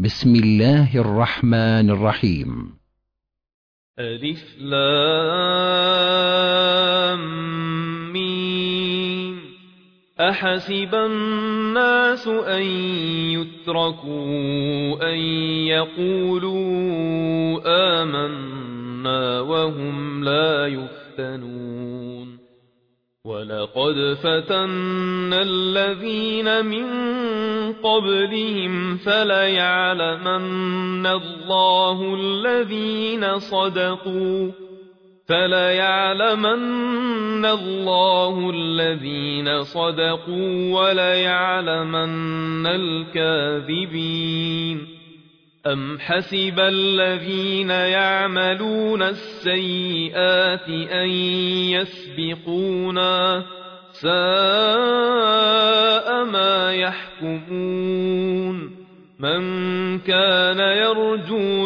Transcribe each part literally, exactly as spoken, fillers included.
بسم الله الرحمن الرحيم. ألف لام ميم. أحسب الناس أن يتركوا أن يقولوا آمنا وهم لا يفتنون. ولقد فتنا الذين من قبلهم فليعلمن الله الذين صدقوا فليعلمن الله الذين صدقوا وليعلمن الكاذبين. أم حسب الذين يعملون السيئات أن يسبقونا ساء ما يحكمون. من كان يرجو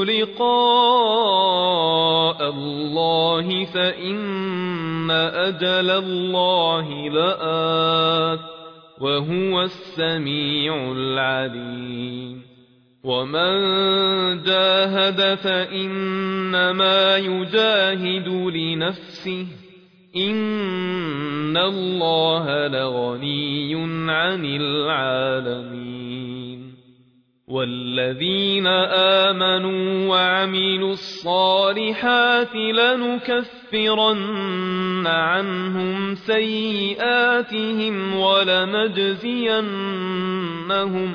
لقاء الله فإن أجل الله لآت وهو السميع العليم. ومن جاهد فإنما يجاهد لنفسه إن الله لغني عن العالمين. والذين آمنوا وعملوا الصالحات لنكفرن عنهم سيئاتهم ولنجزينهم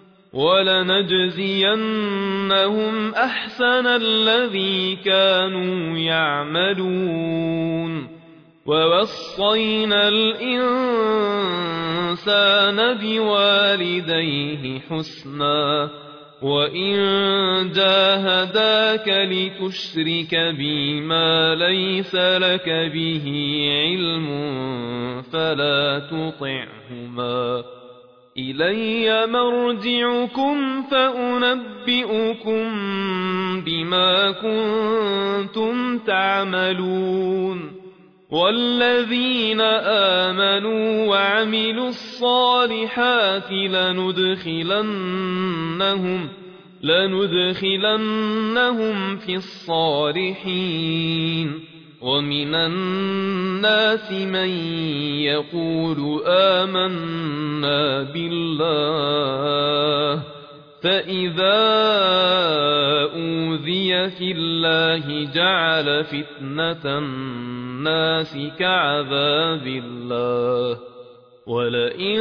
ولنجزينهم أحسن الذي كانوا يعملون. ووصينا الإنسان بوالديه حسنا وإن جاهداك لتشرك بي ما ليس لك به علم فلا تطعهما. إلي مرجعكم فأنبئكم بما كنتم تعملون. والذين آمنوا وعملوا الصالحات لندخلنهم لندخلنهم في الصالحين. ومن الناس من يقول آمنا بالله فإذا أوذي في الله جعل فتنة الناس كعذاب الله. ولئن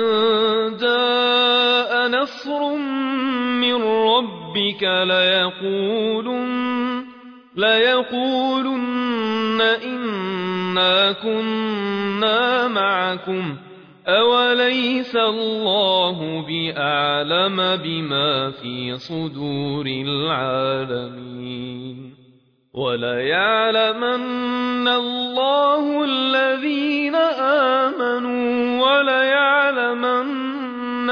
جاء نصر من ربك ليقولن ليقولن إنا كنا معكم أوليس الله بأعلم بما في صدور العالمين. وليعلمن الله الذين آمنوا وليعلمن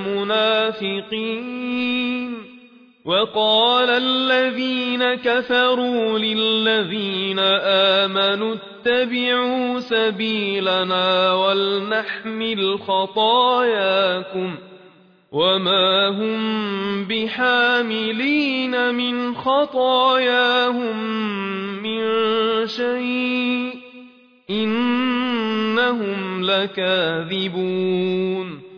المنافقين. وقال الذين كفروا للذين آمنوا اتبعوا سبيلنا ولنحمل خطاياكم وما هم بحاملين من خطاياهم من شيء إنهم لكاذبون.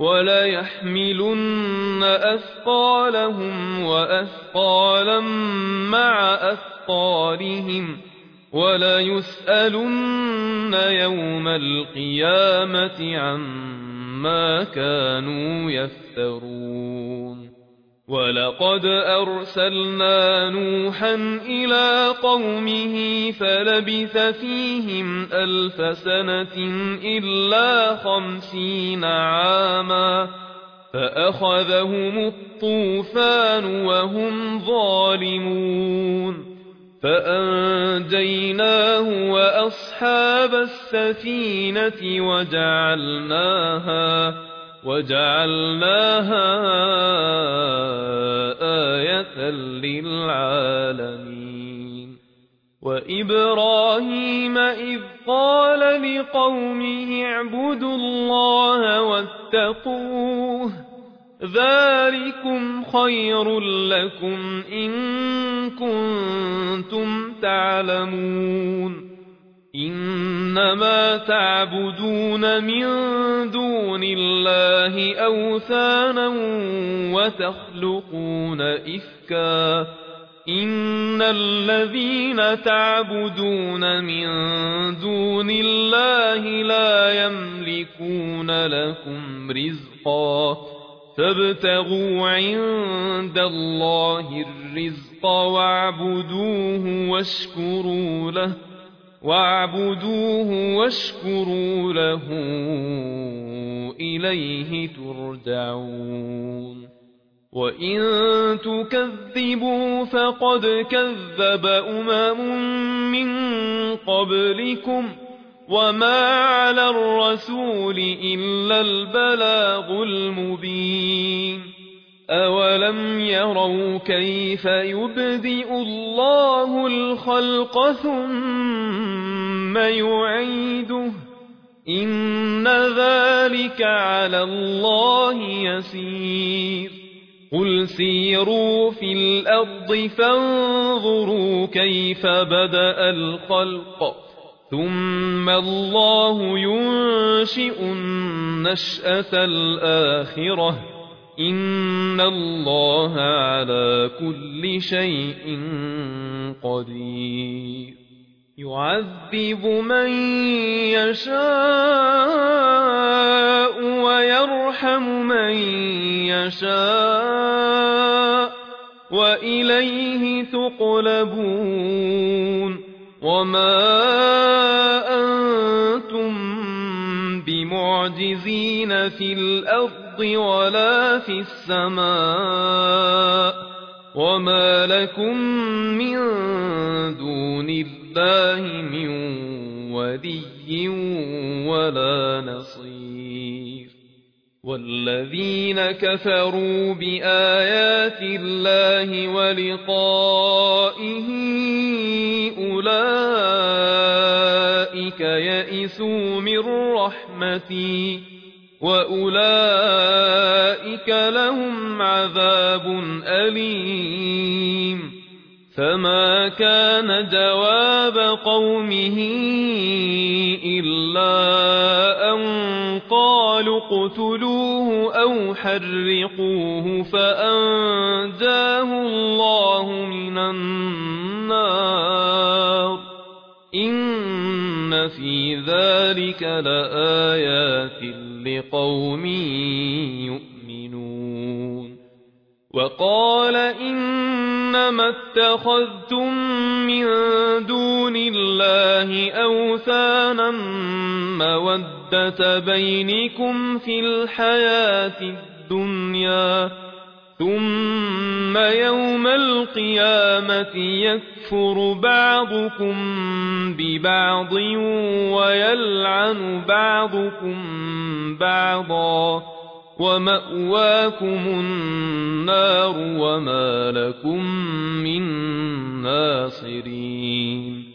وليحملن أثقالهم وأثقالا مع أثقالهم وليسألن يوم القيامة عما كانوا يفترون. ولقد أرسلنا نوحا إلى قومه فلبث فيهم ألف سنة إلا خمسين عاما فأخذهم الطوفان وهم ظالمون. فأنجيناه وأصحاب السفينة وجعلناها وجعلناها آية للعالمين. وإبراهيم إذ قال لقومه اعبدوا الله واتقوه ذلكم خير لكم إن كنتم تعلمون إنما تعبدون من دون الله أوثانا وتخلقون إفكا إن الذين تعبدون من دون الله لا يملكون لكم رزقا فابتغوا عند الله الرزق واعبدوه واشكروا له واعبدوه واشكروا له إليه ترجعون وإن تكذبوا فقد كذب أمم من قبلكم وما على الرسول إلا البلاغ المبين أولم يروا كيف يبدئ الله الخلق ثم يعيده إن ذلك على الله يسير قل سيروا في الأرض فانظروا كيف بدأ الخلق ثم الله ينشئ النشأة الآخرة إن الله على كل شيء قدير يعذب من يشاء ويرحم من يشاء وإليه تقلبون وما أنتم بمعجزين في الأرض ولا في السماء وما لكم من دون الله من ولي ولا نصير والذين كفروا بآيات الله ولقائه أولئك يئسوا من رحمتي وأولئك لهم عذاب أليم فما كان جواب قومه إلا أن قالوا اقتلوه أو حرقوه فأنجاه الله من النار إن في ذلك لآيات لقوم يؤمنون وقال إنما اتخذتم من دون الله أوثانا مودة بينكم في الحياة الدنيا ثم يوم القيامة يكفر بعضكم ببعض ويلعن بعضكم بعضا ومأواكم النار وما لكم من ناصرين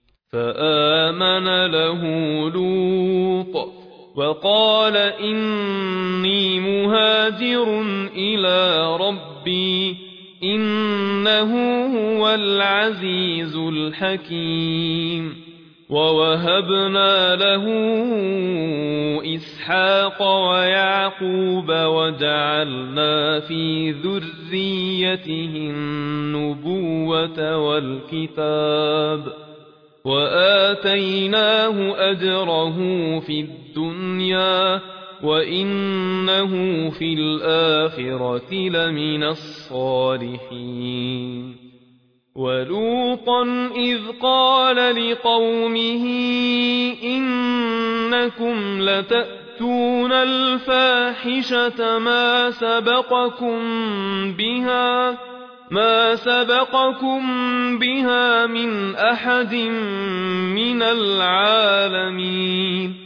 فآمن له لوط وقال إني مهاجر إلى ربي إنه هو العزيز الحكيم ووهبنا له إسحاق ويعقوب وجعلنا في ذريته النبوة والكتاب وآتيناه أجره في الدنيا وإنه في الآخرة لمن الصالحين ولوطا إذ قال لقومه إنكم لتأتون الفاحشة ما سبقكم بها ما سبقكم بها من أحد من العالمين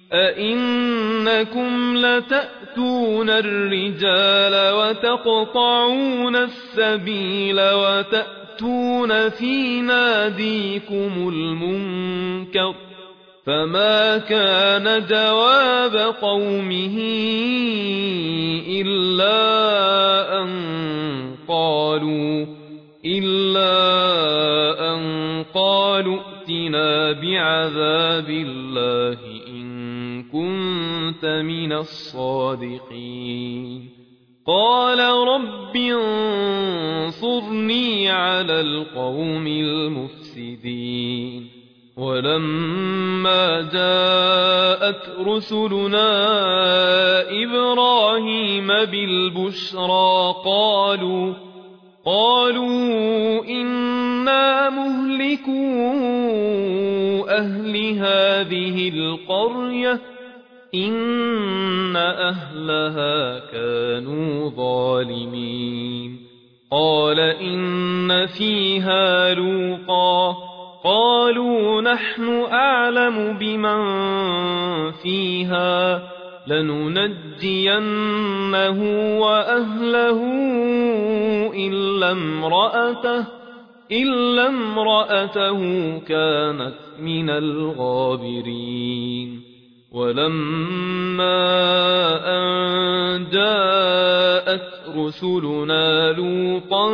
أئنكم لتأتون الرجال وتقطعون السبيل وتأتون في ناديكم المنكر فما كان جواب قومه إلا أن قالوا إلا أن قالوا ائتنا بعذاب الله إن كنت من الصادقين قال رب انصرني على القوم المفسدين ولما جاءت رسلنا إبراهيم بالبشرى قالوا قالوا إنا مهلكو أهل هذه القرية إن أهلها كانوا ظالمين قال إن فيها لوطا قالوا نحن أعلم بمن فيها لننجينه وأهله إلا امرأته إلا امرأته كانت من الغابرين ولما أن جاءت رسلنا لوطا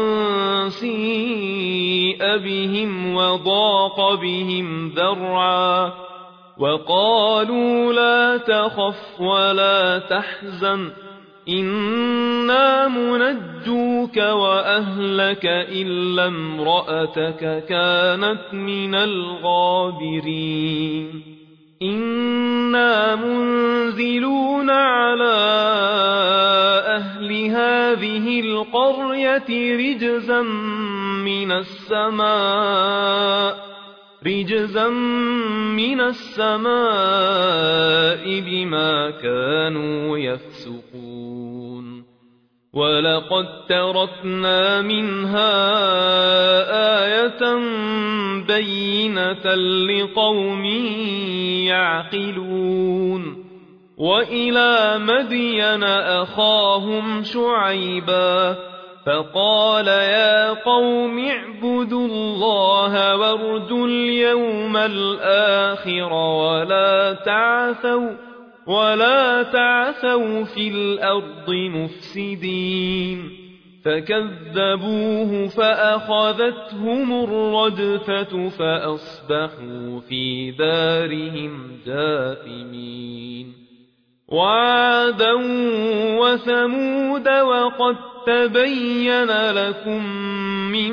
سيء بهم وضاق بهم ذرعا وقالوا لا تخف ولا تحزن إنا منجوك وأهلك إلا امرأتك كانت من الغابرين إنا منزلون على أهل هذه القرية رجزا من السماء رجزا من السماء بما كانوا يفسقون ولقد تركنا منها آية بينة لقوم يعقلون وإلى مدين أخاهم شعيبا فقال يا قوم اعبدوا الله وارجوا اليوم الآخر ولا تعثوا ولا تعثوا في الأرض مفسدين فكذبوه فأخذتهم الرجفة فأصبحوا في دارهم جاثمين وعادا وثمود وقد تبين لكم من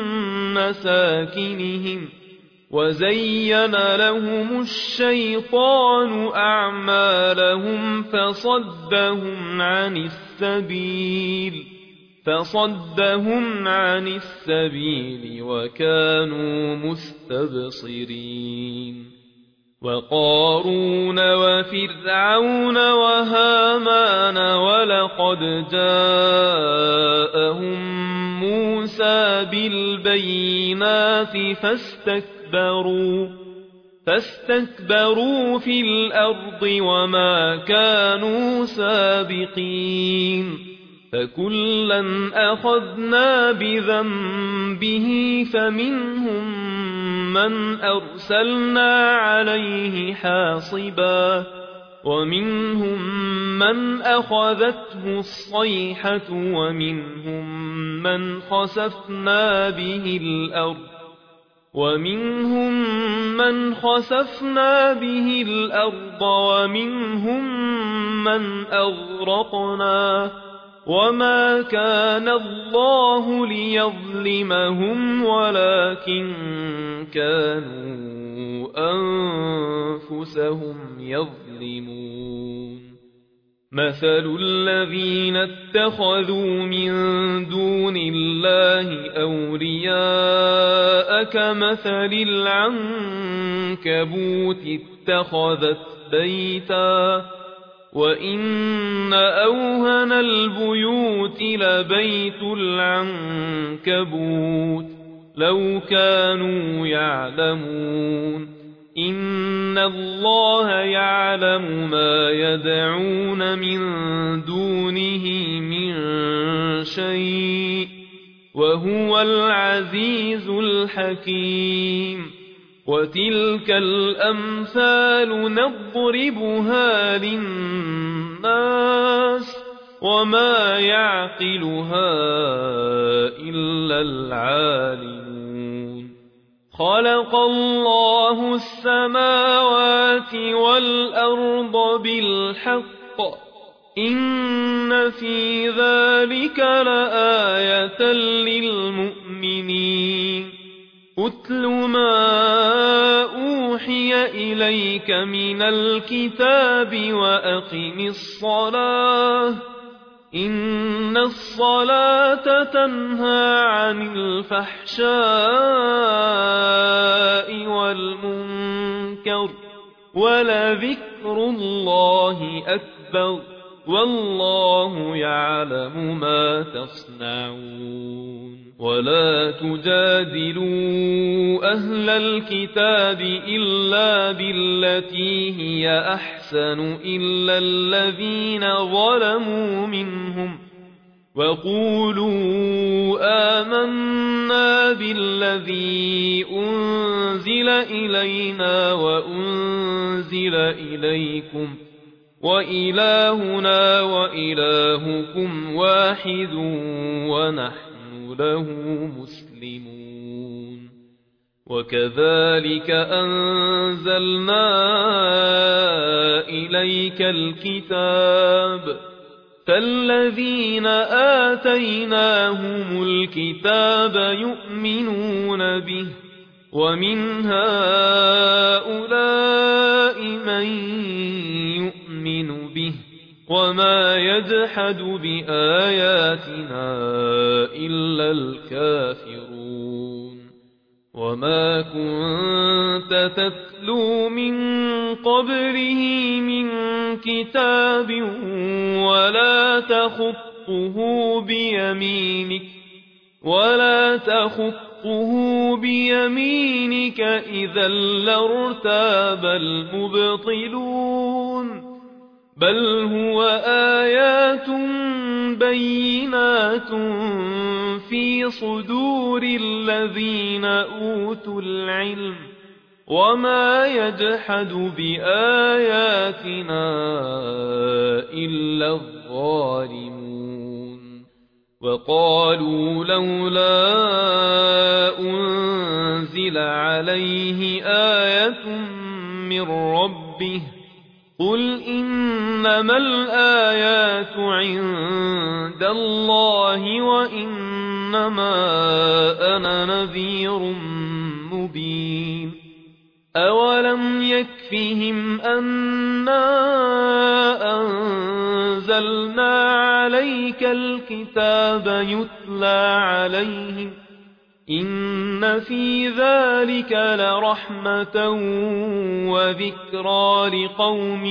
مساكنهم وزين لهم الشيطان أعمالهم فصدهم عن السبيل فصدهم عن السبيل وكانوا مستبصرين وقارون وفرعون وهامان ولقد جاءهم موسى بالبينات فاستكبروا فاستكبروا في الأرض وما كانوا سابقين فكلا أخذنا بذنبه فمنهم من أرسلنا عليه حاصبا ومنهم من أخذته الصيحة ومنهم من خسفنا به الأرض ومنهم من خسفنا به الأرض ومنهم من أغرقنا وما كان الله ليظلمهم ولكن كانوا أنفسهم يظلمون مثل الذين اتخذوا من دون الله أولياء كمثل العنكبوت اتخذت بيتا وإن أوهن البيوت لبيت العنكبوت لو كانوا يعلمون إن الله يعلم ما يدعون من دونه من شيء وهو العزيز الحكيم وتلك الأمثال نضربها للناس وما يعقلها إلا العالمون خلق الله السماوات والأرض بالحق إن في ذلك لآية للمؤمنين أتل ما أوحي إليك من الكتاب وأقم الصلاة إن الصلاة تنهى عن الفحشاء والمنكر ولذكر الله أكبر والله يعلم ما تصنعون ولا تجادلوا أهل الكتاب إلا بالتي هي أحسن إلا الذين ظلموا منهم وقولوا آمنا بالذي أنزل إلينا وأنزل إليكم وإلهنا وإلهكم واحد ونحن له مسلمون وكذلك أنزلنا إليك الكتاب فالذين آتيناهم الكتاب يؤمنون به ومن هؤلاء من يؤمن به وما يجحد بآياتنا إلا الكافرون وما كنت تتلو من قبله من كتاب ولا تخطه بيمينك ولا تخطه بيمينك إذا لارتاب المبطلون بل هو آيات بينات في صدور الذين أوتوا العلم وما يجحد بآياتنا إلا الظالمون وقالوا لولا أنزل عليه آية من ربه قل إنما الآيات عند الله وإنما أنا نذير مبين أولم يكفهم أنا أنزلنا عليك الكتاب يتلى عليهم إن في ذلك لرحمة وذكرى لقوم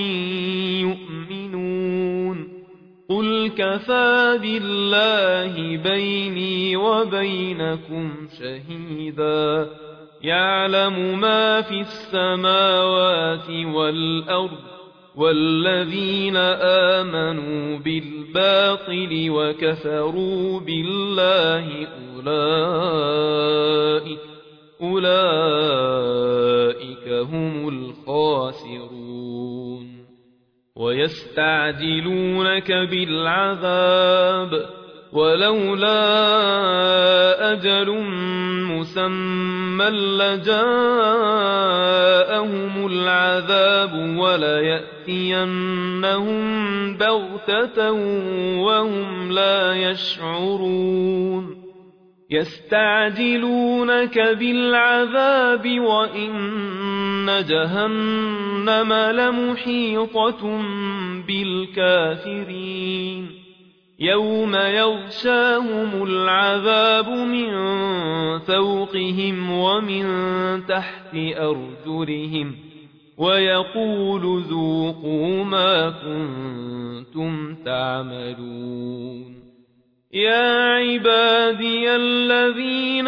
يؤمنون قل كفى بالله بيني وبينكم شهيدا يعلم ما في السماوات والأرض والذين آمنوا بالباطل وكفروا بالله أولئك أولئك هم الخاسرون ويستعجلونك بالعذاب ولولا أجل مسمى لجاءهم العذاب وليأتينهم بغتة وهم لا يشعرون يستعجلونك بالعذاب وإن جهنم لمحيطة بالكافرين يوم يغشاهم العذاب من فوقهم ومن تحت أرجلهم ويقول ذوقوا ما كنتم تعملون يا عبادي الذين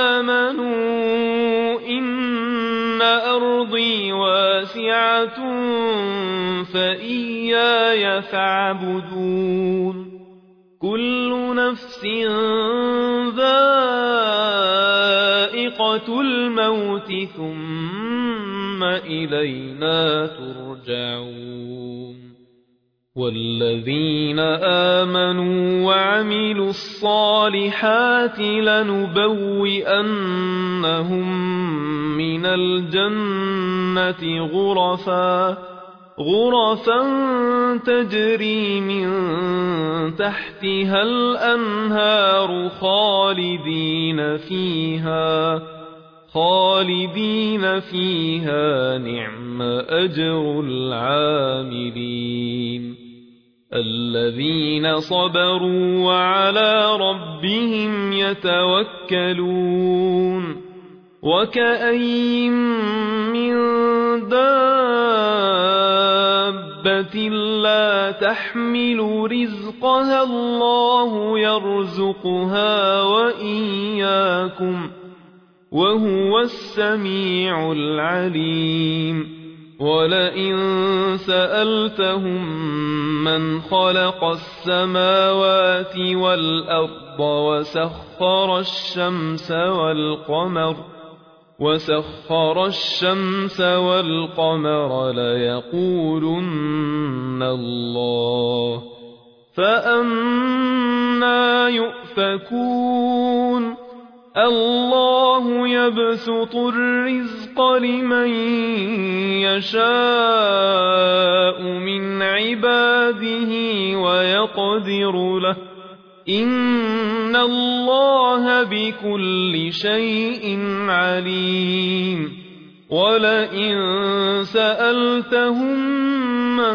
آمنوا إن أرضي واسعة فإياي فاعبدون كل نفس ذائقة الموت ثم ثم إلينا ترجعون والذين آمنوا وعملوا الصالحات لنبوئنهم من الجنة غرفا غرفا تجري من تحتها الأنهار خالدين فيها خالدين فيها نعم أجر العاملين الذين صبروا وعلى ربهم يتوكلون وكأين من دابة لا تحمل رزقها الله يرزقها وإياكم وهو السميع العليم ولئن سألتهم من خلق السماوات والأرض وسخر الشمس والقمر وسخر الشمس والقمر ليقولن الله فأنى يؤفكون الله يبسط الرزق لمن يشاء من عباده ويقدر له إن الله بكل شيء عليم ولئن سألتهم من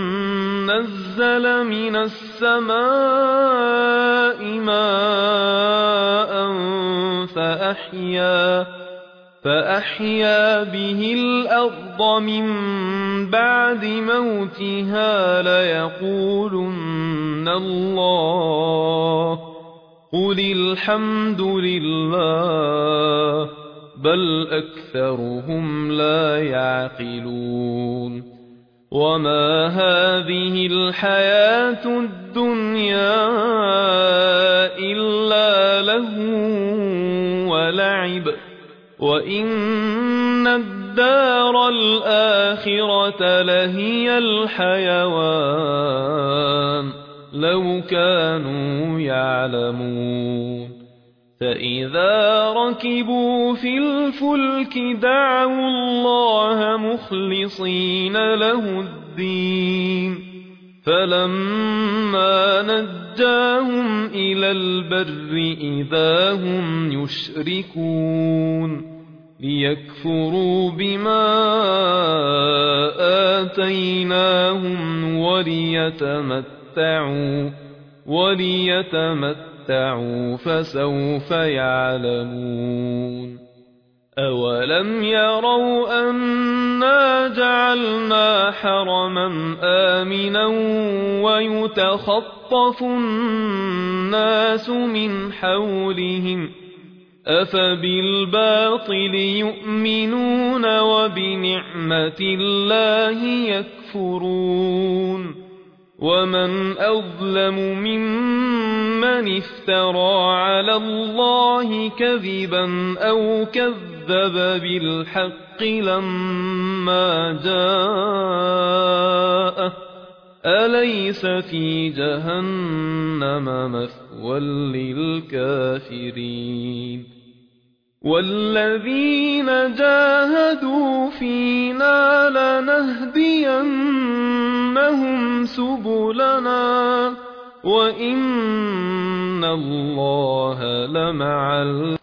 نزل من السماء ماء فأحيا فأحيا به الأرض من بعد موتها ليقولن الله قل الحمد لله بل أكثرهم لا يعقلون وما هذه الحياة الدنيا إلا لهو ولعب وإن الدار الآخرة لهي الحيوان لو كانوا يعلمون فإذا ركبوا في الفلك دعوا الله مخلصين له الدين فلما نجاهم إلى البر إذا هم يشركون ليكفروا بما آتيناهم وليتمتعوا وليتمتعوا فسوف يعلمون أولم يروا أنا جعلنا حرما آمنا ويتخطف الناس من حولهم أفبالباطل يؤمنون وبنعمة الله يكفرون ومن أظلم ممن افترى على الله كذبا أو كذب بالحق لما جاءه أليس في جهنم مثوى للكافرين والذين جاهدوا فينا لنهدينهم سبلنا وإن الله لمع